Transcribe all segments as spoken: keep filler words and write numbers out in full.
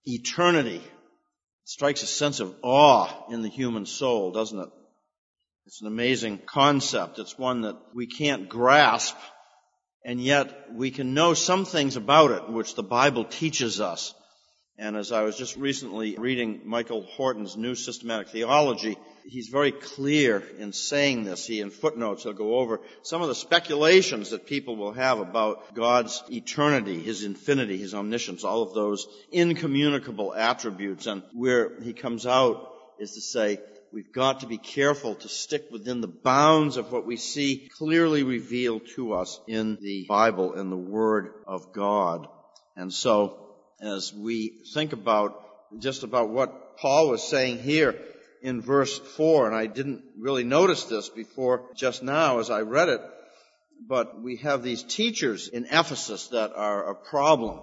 eternity. It strikes a sense of awe in the human soul, doesn't it? It's an amazing concept. It's one that we can't grasp, and yet we can know some things about it, which the Bible teaches us. And as I was just recently reading Michael Horton's New Systematic Theology, he's very clear in saying this. He, in footnotes, he'll go over some of the speculations that people will have about God's eternity, His infinity, His omniscience, all of those incommunicable attributes. And where he comes out is to say, we've got to be careful to stick within the bounds of what we see clearly revealed to us in the Bible and the Word of God. And so, as we think about just about what Paul was saying here in verse four, and I didn't really notice this before just now as I read it, but we have these teachers in Ephesus that are a problem.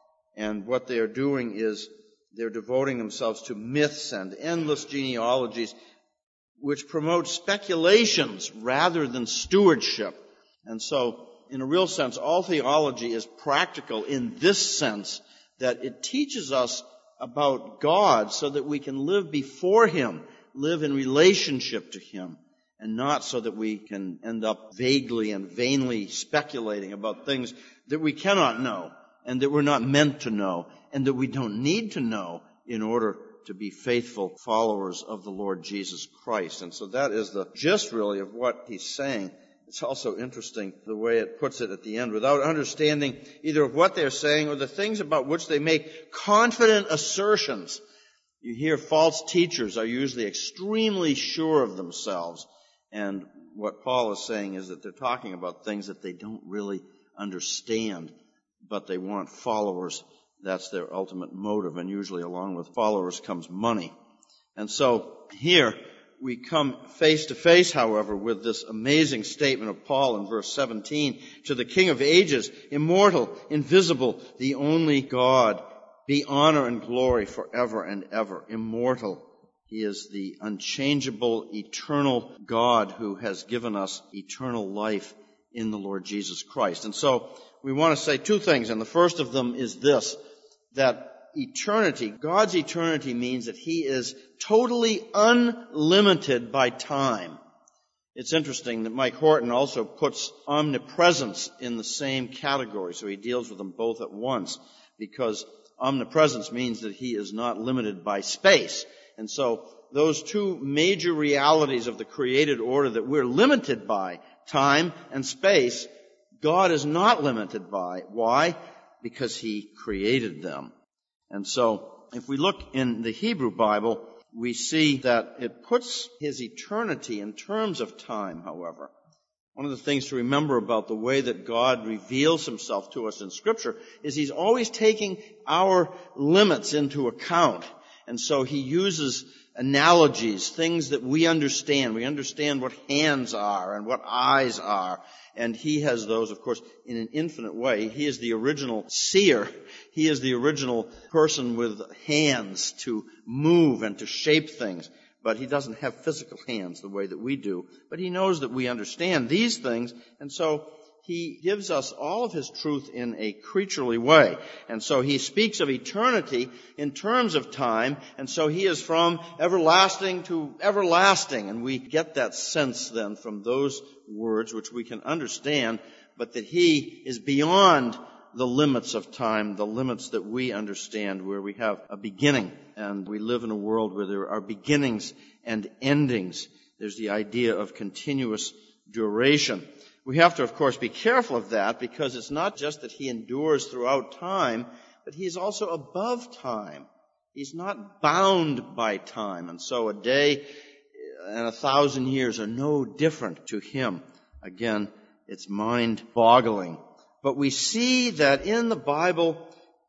And what they are doing is they're devoting themselves to myths and endless genealogies which promote speculations rather than stewardship. And so, in a real sense, all theology is practical in this sense, that it teaches us about God so that we can live before Him, live in relationship to Him, and not so that we can end up vaguely and vainly speculating about things that we cannot know and that we're not meant to know and that we don't need to know in order to be faithful followers of the Lord Jesus Christ. And so that is the gist, really, of what he's saying. It's also interesting the way it puts it at the end. Without understanding either of what they're saying or the things about which they make confident assertions. You hear false teachers are usually extremely sure of themselves. And what Paul is saying is that they're talking about things that they don't really understand, but they want followers. That's their ultimate motive. And usually along with followers comes money. And so here, we come face to face, however, with this amazing statement of Paul in verse seventeen. To the King of ages, immortal, invisible, the only God, be honor and glory forever and ever. Immortal. He is the unchangeable, eternal God who has given us eternal life in the Lord Jesus Christ. And so we want to say two things, and the first of them is this, that eternity, God's eternity means that He is totally unlimited by time. It's interesting that Mike Horton also puts omnipresence in the same category, so he deals with them both at once, because omnipresence means that He is not limited by space. And so those two major realities of the created order that we're limited by, time and space, God is not limited by. Why? Because He created them. And so, if we look in the Hebrew Bible, we see that it puts His eternity in terms of time, however. One of the things to remember about the way that God reveals Himself to us in Scripture is He's always taking our limits into account. And so He uses analogies, things that we understand. We understand what hands are and what eyes are. And He has those, of course, in an infinite way. He is the original seer. He is the original person with hands to move and to shape things. But He doesn't have physical hands the way that we do. But He knows that we understand these things. And so He gives us all of His truth in a creaturely way. And so He speaks of eternity in terms of time. And so He is from everlasting to everlasting. And we get that sense then from those words which we can understand, but that He is beyond the limits of time, the limits that we understand, where we have a beginning. And we live in a world where there are beginnings and endings. There's the idea of continuous duration. We have to, of course, be careful of that, because it's not just that He endures throughout time, but He is also above time. He's not bound by time. And so a day and a thousand years are no different to Him. Again, it's mind-boggling. But we see that in the Bible,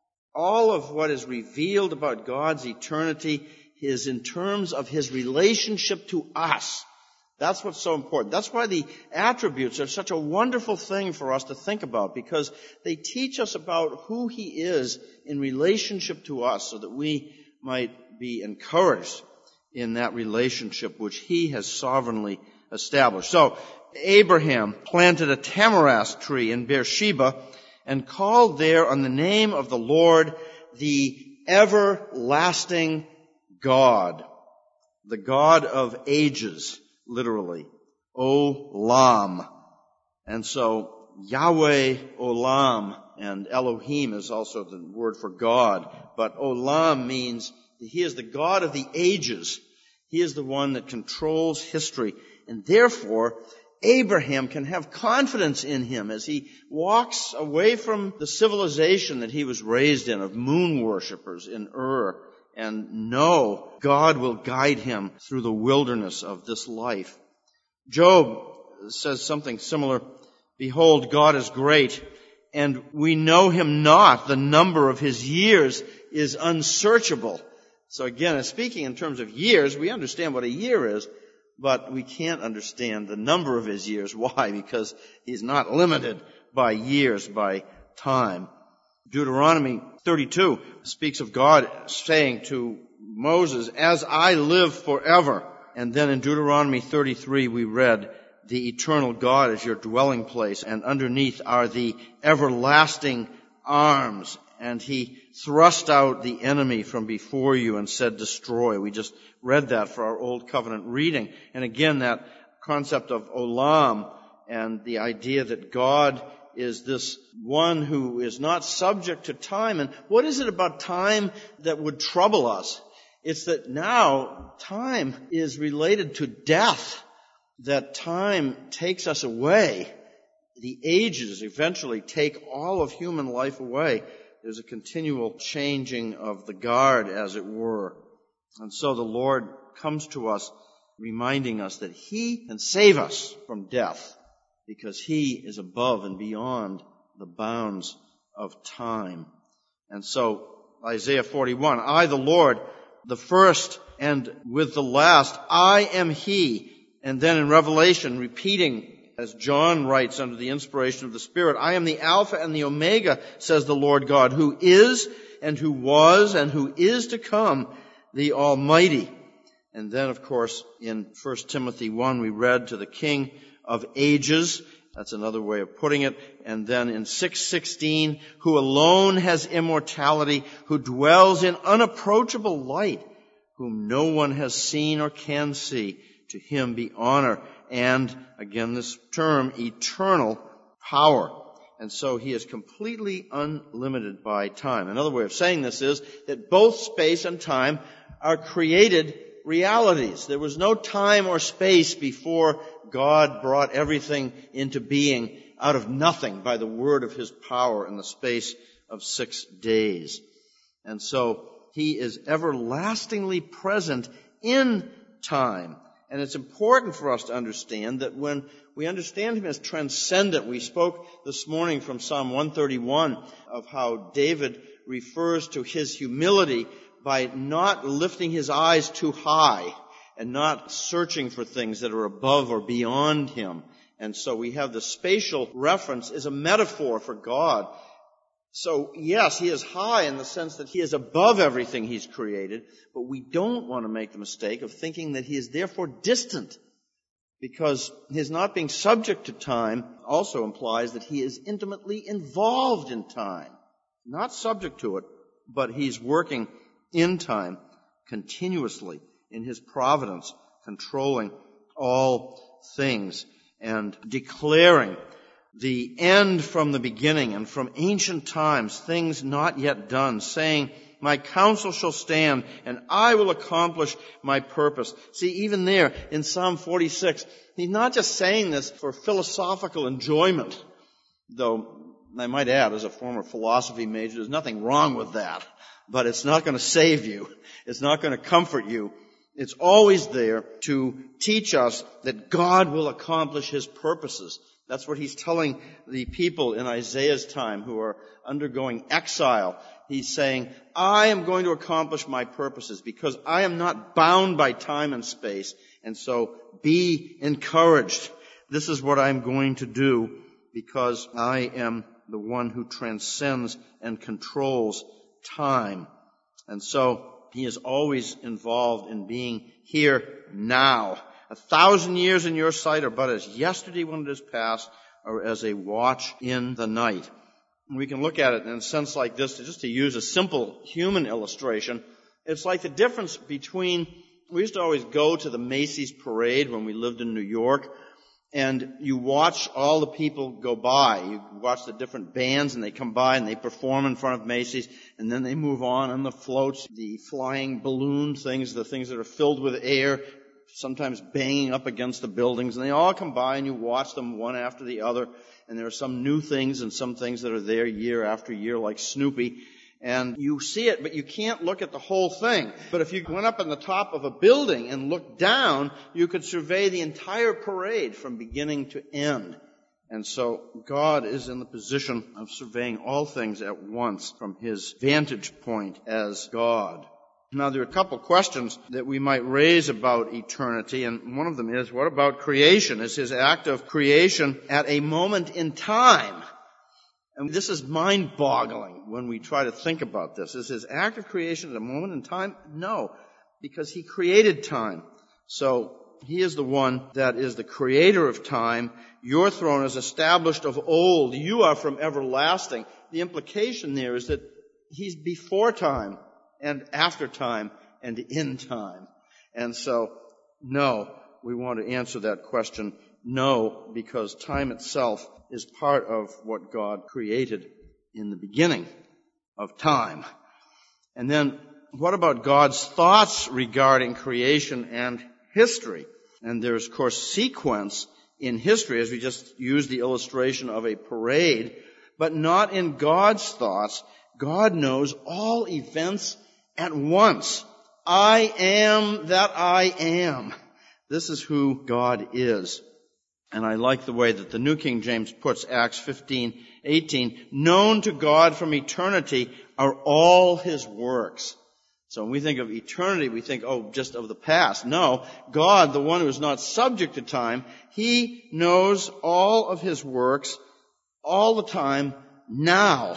all of what is revealed about God's eternity is in terms of His relationship to us. That's what's so important. That's why the attributes are such a wonderful thing for us to think about, because they teach us about who He is in relationship to us, so that we might be encouraged in that relationship which He has sovereignly established. So, Abraham planted a tamarisk tree in Beersheba and called there on the name of the Lord the everlasting God, the God of ages, literally, Olam. And so Yahweh Olam, and Elohim is also the word for God, but Olam means that he is the God of the ages. He is the one that controls history, and therefore Abraham can have confidence in him as he walks away from the civilization that he was raised in of moon worshippers in Ur, and know God will guide him through the wilderness of this life. Job says something similar. Behold, God is great, and we know him not. The number of his years is unsearchable. So again, speaking in terms of years, we understand what a year is, but we can't understand the number of his years. Why? Because he's not limited by years, by time. Deuteronomy thirty-two speaks of God saying to Moses, as I live forever. And then in Deuteronomy thirty-three we read, the eternal God is your dwelling place, and underneath are the everlasting arms. And he thrust out the enemy from before you and said, destroy. We just read that for our Old Covenant reading. And again, that concept of Olam and the idea that God is this one who is not subject to time. And what is it about time that would trouble us? It's that now time is related to death, that time takes us away. The ages eventually take all of human life away. There's a continual changing of the guard, as it were. And so the Lord comes to us reminding us that he can save us from death because he is above and beyond the bounds of time. And so Isaiah forty-one, I, the Lord, the first and with the last, I am he. And then in Revelation, repeating, as John writes under the inspiration of the Spirit, I am the Alpha and the Omega, says the Lord God, who is and who was and who is to come, the Almighty. And then, of course, in First Timothy one, we read to the King of ages. That's another way of putting it. And then in six sixteen, who alone has immortality, who dwells in unapproachable light, whom no one has seen or can see. To him be honor and, again this term, eternal power. And so he is completely unlimited by time. Another way of saying this is that both space and time are created realities. There was no time or space before God brought everything into being out of nothing by the word of his power in the space of six days. And so he is everlastingly present in time. And it's important for us to understand that when we understand him as transcendent, we spoke this morning from Psalm one thirty-one of how David refers to his humility by not lifting his eyes too high and not searching for things that are above or beyond him. And so we have the spatial reference as a metaphor for God. So yes, he is high in the sense that he is above everything he's created, but we don't want to make the mistake of thinking that he is therefore distant, because his not being subject to time also implies that he is intimately involved in time, not subject to it, but he's working in time continuously in his providence, controlling all things and declaring the end from the beginning and from ancient times, things not yet done, saying, my counsel shall stand and I will accomplish my purpose. See, even there in Psalm forty-six, he's not just saying this for philosophical enjoyment, though I might add, as a former philosophy major, there's nothing wrong with that, but it's not going to save you. It's not going to comfort you. It's always there to teach us that God will accomplish his purposes. That's what he's telling the people in Isaiah's time who are undergoing exile. He's saying, I am going to accomplish my purposes because I am not bound by time and space. And so be encouraged. This is what I'm going to do because I am the one who transcends and controls time. And so he is always involved in being here now. A thousand years in your sight are but as yesterday when it is past, or as a watch in the night. We can look at it in a sense like this, just to use a simple human illustration. It's like the difference between, we used to always go to the Macy's parade when we lived in New York, and you watch all the people go by. You watch the different bands, and they come by and they perform in front of Macy's, and then they move on on the floats, the flying balloon things, the things that are filled with air, sometimes banging up against the buildings, and they all come by and you watch them one after the other. And there are some new things and some things that are there year after year, like Snoopy. And you see it, but you can't look at the whole thing. But if you went up on the top of a building and looked down, you could survey the entire parade from beginning to end. And so God is in the position of surveying all things at once from his vantage point as God. Now, there are a couple questions that we might raise about eternity, and one of them is, what about creation? Is his act of creation at a moment in time? And this is mind-boggling when we try to think about this. Is his act of creation at a moment in time? No, because he created time. So he is the one that is the creator of time. Your throne is established of old. You are from everlasting. The implication there is that he's before time, and after time, and in time. And so, no, we want to answer that question, no, because time itself is part of what God created in the beginning of time. And then, what about God's thoughts regarding creation and history? And there's, of course, sequence in history, as we just used the illustration of a parade, but not in God's thoughts. God knows all events at once. I am that I am. This is who God is. And I like the way that the New King James puts Acts fifteen eighteen. Known to God from eternity are all his works. So when we think of eternity, we think, oh, just of the past. No, God, the one who is not subject to time, he knows all of his works all the time now.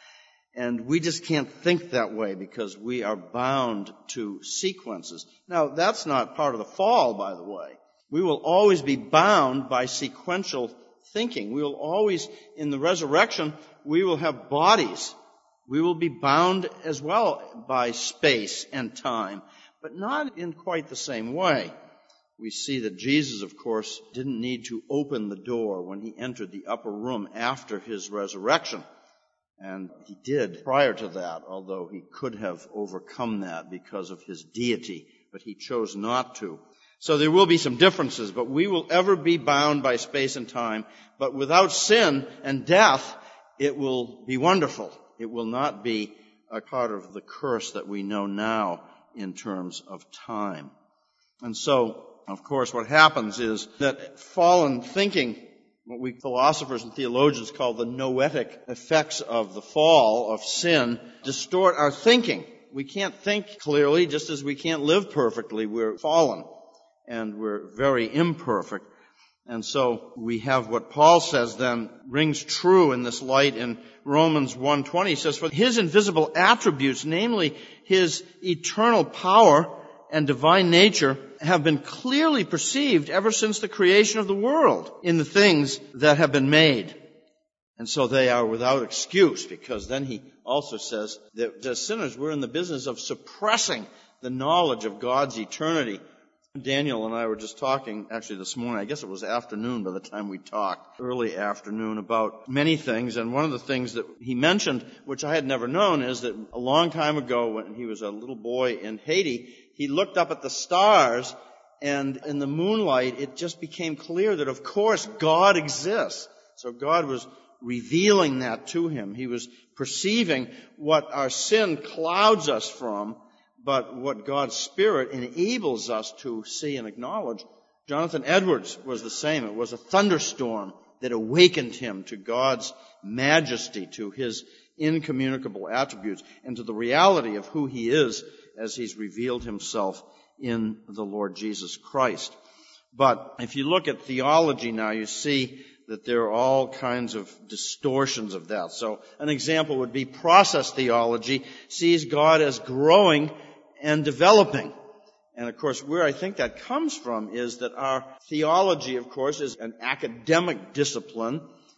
And we just can't think that way because we are bound to sequences. Now, that's not part of the fall, by the way. We will always be bound by sequential thinking. We will always, in the resurrection, we will have bodies. We will be bound as well by space and time, but not in quite the same way. We see that Jesus, of course, didn't need to open the door when he entered the upper room after his resurrection. And he did prior to that, although he could have overcome that because of his deity, but he chose not to. So there will be some differences, but we will ever be bound by space and time. But without sin and death, it will be wonderful. It will not be a part of the curse that we know now in terms of time. And so, of course, what happens is that fallen thinking, what we philosophers and theologians call the noetic effects of the fall, of sin, distort our thinking. We can't think clearly, just as we can't live perfectly. We're fallen, and we're very imperfect. And so we have what Paul says then rings true in this light in Romans one twenty. He says, for his invisible attributes, namely his eternal power and divine nature, have been clearly perceived ever since the creation of the world in the things that have been made. And so they are without excuse, because then he also says that as sinners, we're in the business of suppressing the knowledge of God's eternity. Daniel and I were just talking, actually this morning, I guess it was afternoon by the time we talked, early afternoon, about many things. And one of the things that he mentioned, which I had never known, is that a long time ago when he was a little boy in Haiti, he looked up at the stars, and in the moonlight, it just became clear that, of course, God exists. So God was revealing that to him. He was perceiving what our sin clouds us from, but what God's Spirit enables us to see and acknowledge. Jonathan Edwards was the same. It was a thunderstorm that awakened him to God's majesty, to his incommunicable attributes, and to the reality of who he is as he's revealed himself in the Lord Jesus Christ. But if you look at theology now, you see that there are all kinds of distortions of that. So an example would be process theology sees God as growing and developing. And of course, where I think that comes from is that our theology, of course, is an academic discipline,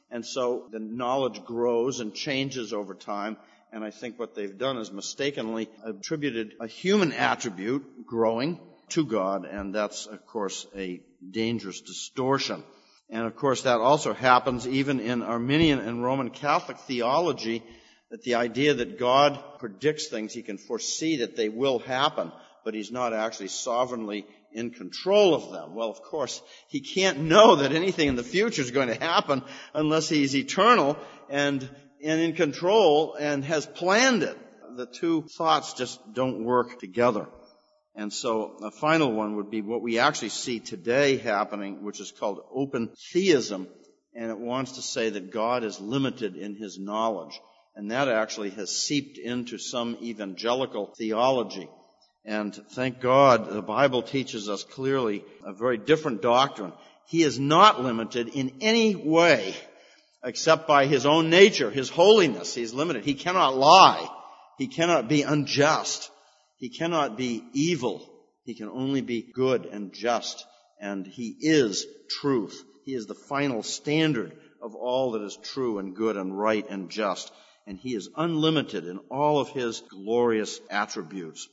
And so the knowledge grows and changes over time. And I think what they've done is mistakenly attributed a human attribute, growing, to God. And that's, of course, a dangerous distortion. And, of course, that also happens even in Arminian and Roman Catholic theology, that the idea that God predicts things, he can foresee that they will happen, but he's not actually sovereignly in control of them. Well, of course, he can't know that anything in the future is going to happen unless he's eternal and, and in control and has planned it. The two thoughts just don't work together. And so a final one would be what we actually see today happening, which is called open theism, and it wants to say that God is limited in his knowledge. And that actually has seeped into some evangelical theology. And thank God, the Bible teaches us clearly a very different doctrine. He is not limited in any way except by his own nature, his holiness. He's limited. He cannot lie. He cannot be unjust. He cannot be evil. He can only be good and just. And he is truth. He is the final standard of all that is true and good and right and just. And he is unlimited in all of his glorious attributes.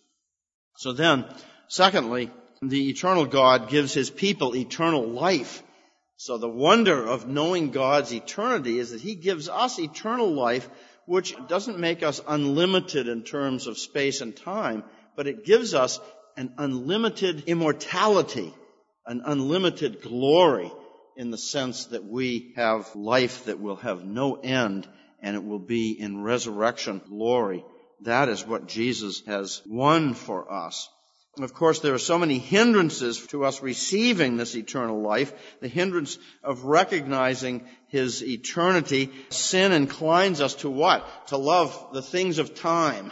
So then, secondly, the eternal God gives his people eternal life. So the wonder of knowing God's eternity is that he gives us eternal life, which doesn't make us unlimited in terms of space and time, but it gives us an unlimited immortality, an unlimited glory, in the sense that we have life that will have no end, and it will be in resurrection glory. That is what Jesus has won for us. Of course, there are so many hindrances to us receiving this eternal life. The hindrance of recognizing his eternity. Sin inclines us to what? To love the things of time.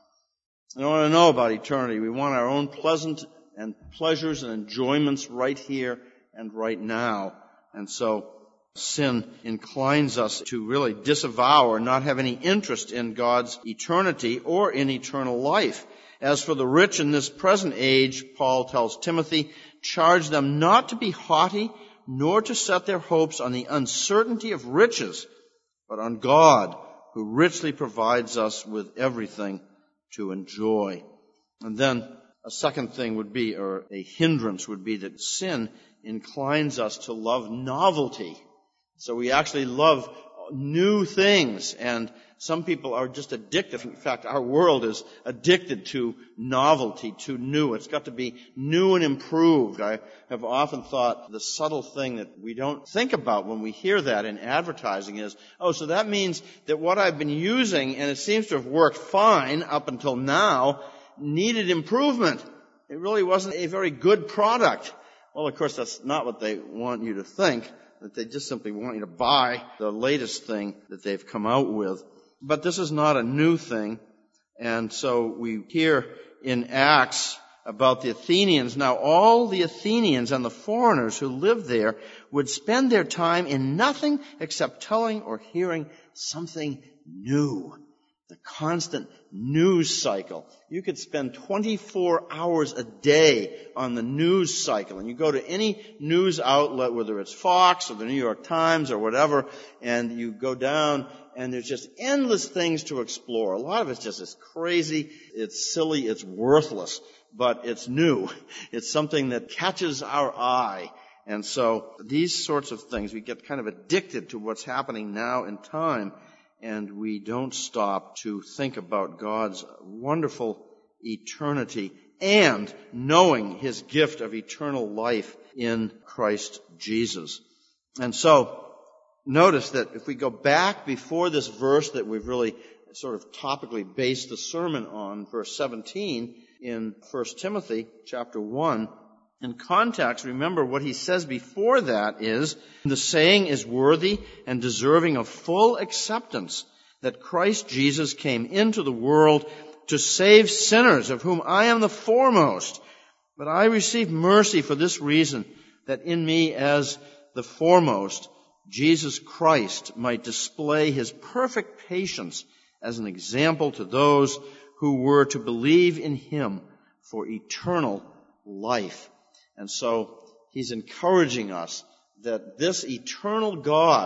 We don't want to know about eternity. We want our own pleasant and pleasures and enjoyments right here and right now. And so sin inclines us to really disavow or not have any interest in God's eternity or in eternal life. As for the rich in this present age, Paul tells Timothy, charge them not to be haughty, nor to set their hopes on the uncertainty of riches, but on God, who richly provides us with everything to enjoy. And then a second thing would be, or a hindrance would be, that sin inclines us to love novelty. So we actually love new things, and some people are just addicted. In fact, our world is addicted to novelty, to new. It's got to be new and improved. I have often thought the subtle thing that we don't think about when we hear that in advertising is, oh, so that means that what I've been using, and it seems to have worked fine up until now, needed improvement. It really wasn't a very good product. Well, of course, that's not what they want you to think, that they just simply want you to buy the latest thing that they've come out with. But this is not a new thing. And so we hear in Acts about the Athenians. Now, all the Athenians and the foreigners who lived there would spend their time in nothing except telling or hearing something new. The constant news cycle. You could spend twenty-four hours a day on the news cycle. And you go to any news outlet, whether it's Fox or the New York Times or whatever, and you go down and there's just endless things to explore. A lot of it's just it's crazy, it's silly, it's worthless, but it's new. It's something that catches our eye. And so these sorts of things, we get kind of addicted to what's happening now in time, and we don't stop to think about God's wonderful eternity and knowing his gift of eternal life in Christ Jesus. And so, notice that if we go back before this verse that we've really sort of topically based the sermon on, verse seventeen in First Timothy chapter one, in context, remember what he says before that is, the saying is worthy and deserving of full acceptance that Christ Jesus came into the world to save sinners, of whom I am the foremost. But I received mercy for this reason, that in me as the foremost, Jesus Christ might display his perfect patience as an example to those who were to believe in him for eternal life. And so he's encouraging us that this eternal God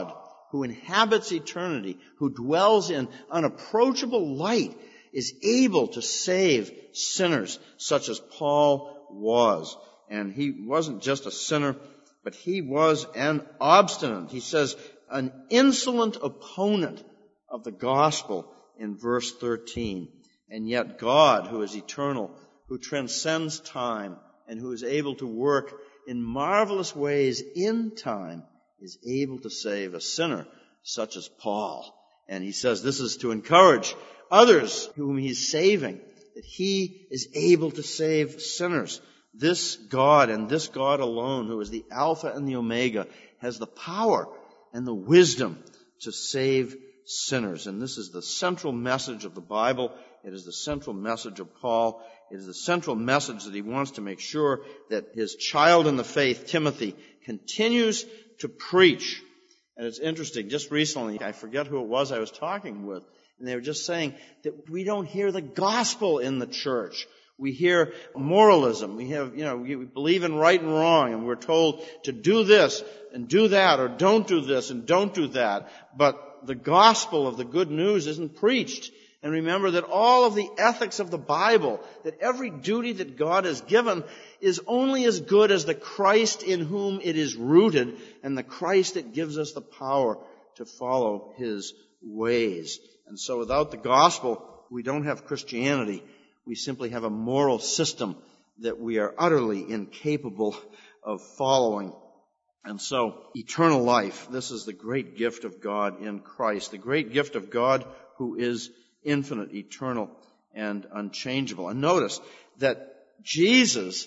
who inhabits eternity, who dwells in unapproachable light, is able to save sinners such as Paul was. And he wasn't just a sinner, but he was an obstinate, he says, an insolent opponent of the gospel in verse thirteen. And yet God, who is eternal, who transcends time, and who is able to work in marvelous ways in time, is able to save a sinner such as Paul. And he says this is to encourage others whom he's saving, that he is able to save sinners. This God and this God alone, who is the Alpha and the Omega, has the power and the wisdom to save sinners. And this is the central message of the Bible. It is the central message of Paul. It is the central message that he wants to make sure that his child in the faith, Timothy, continues to preach. And it's interesting, just recently, I forget who it was I was talking with, and they were just saying that we don't hear the gospel in the church. We hear moralism. We have, you know, we believe in right and wrong, and we're told to do this and do that, or don't do this and don't do that. But the gospel of the good news isn't preached. And remember that all of the ethics of the Bible, that every duty that God has given is only as good as the Christ in whom it is rooted, and the Christ that gives us the power to follow his ways. And so without the gospel, we don't have Christianity. We simply have a moral system that we are utterly incapable of following. And so, eternal life, this is the great gift of God in Christ, the great gift of God who is infinite, eternal, and unchangeable. And notice that Jesus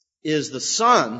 is the Son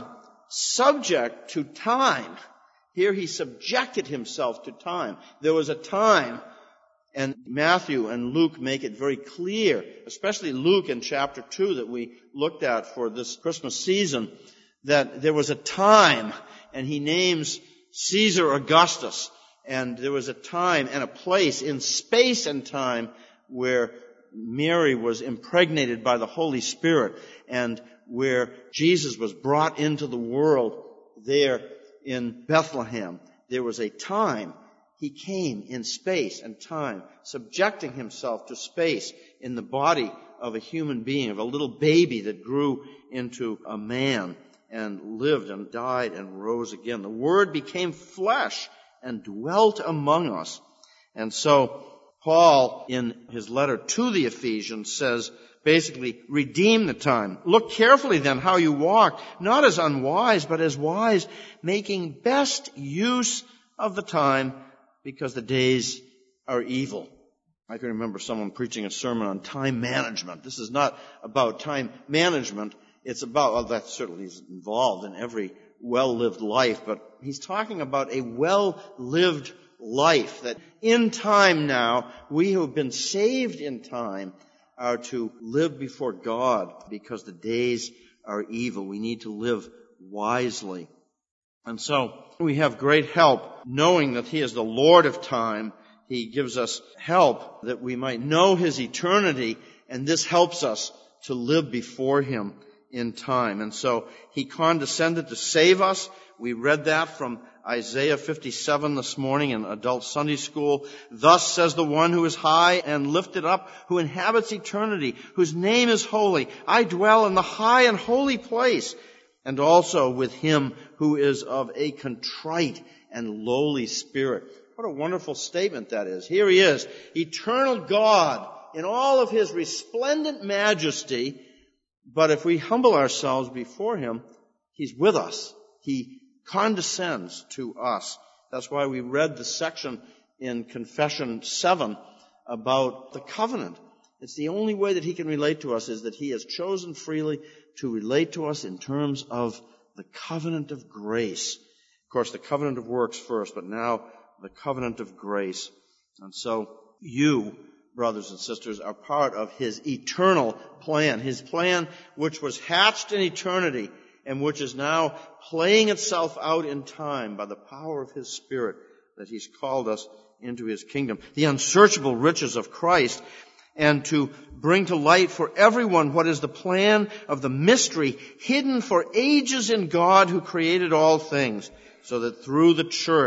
subject to time. Here he subjected himself to time. There was a time, and Matthew and Luke make it very clear, especially Luke in chapter two that we looked at for this Christmas season, that there was a time, and he names Caesar Augustus. And there was a time and a place in space and time where Mary was impregnated by the Holy Spirit and where Jesus was brought into the world there in Bethlehem. There was a time he came in space and time, subjecting himself to space in the body of a human being, of a little baby that grew into a man and lived and died and rose again. The Word became flesh and dwelt among us. And so Paul, in his letter to the Ephesians, says, basically, redeem the time. Look carefully then how you walk, not as unwise, but as wise, making best use of the time, because the days are evil. I can remember someone preaching a sermon on time management. This is not about time management. It's about, well, that certainly is involved in every well-lived life, but he's talking about a well-lived life, that in time now, we who have been saved in time are to live before God because the days are evil. We need to live wisely. And so we have great help knowing that he is the Lord of time. He gives us help that we might know his eternity, and this helps us to live before him in time. And so he condescended to save us. We read that from Isaiah fifty-seven this morning in adult Sunday school. Thus says the one who is high and lifted up, who inhabits eternity, whose name is holy. I dwell in the high and holy place, and also with him who is of a contrite and lowly spirit. What a wonderful statement that is. Here he is, eternal God in all of his resplendent majesty. But if we humble ourselves before him, he's with us. He condescends to us. That's why we read the section in Confession seven about the covenant. It's the only way that he can relate to us is that he has chosen freely to relate to us in terms of the covenant of grace. Of course, the covenant of works first, but now the covenant of grace. And so you, brothers and sisters, are part of his eternal plan, his plan which was hatched in eternity and which is now playing itself out in time by the power of his Spirit, that he's called us into his kingdom. The unsearchable riches of Christ, and to bring to light for everyone what is the plan of the mystery hidden for ages in God who created all things, so that through the church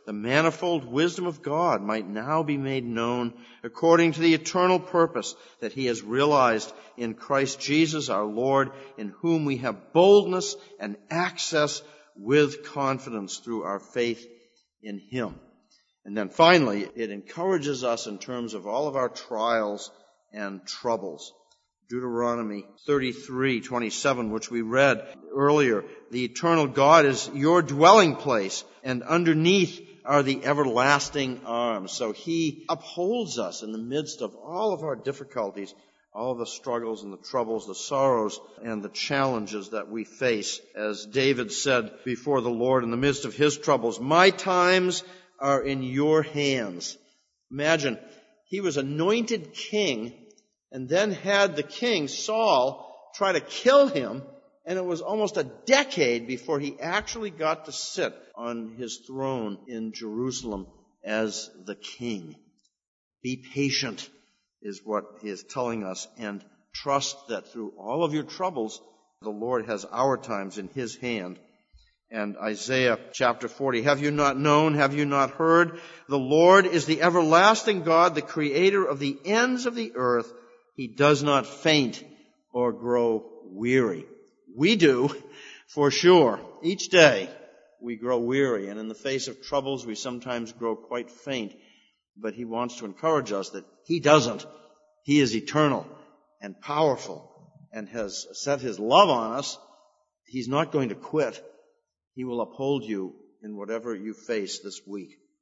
the manifold wisdom of God might now be made known according to the eternal purpose that he has realized in Christ Jesus our Lord, in whom we have boldness and access with confidence through our faith in him. And then finally, it encourages us in terms of all of our trials and troubles. Deuteronomy thirty-three twenty-seven, which we read earlier, the eternal God is your dwelling place, and underneath are the everlasting arms. So he upholds us in the midst of all of our difficulties, all of the struggles and the troubles, the sorrows and the challenges that we face. As David said before the Lord in the midst of his troubles, my times are in your hands. Imagine, he was anointed king and then had the king, Saul, try to kill him, and it was almost a decade before he actually got to sit on his throne in Jerusalem as the king. Be patient is what he is telling us, and trust that through all of your troubles, the Lord has our times in his hand. And Isaiah chapter forty, have you not known, have you not heard? The Lord is the everlasting God, the creator of the ends of the earth. He does not faint or grow weary. We do, for sure. Each day we grow weary, and in the face of troubles we sometimes grow quite faint. But he wants to encourage us that he doesn't. He is eternal and powerful and has set his love on us. He's not going to quit. He will uphold you in whatever you face this week.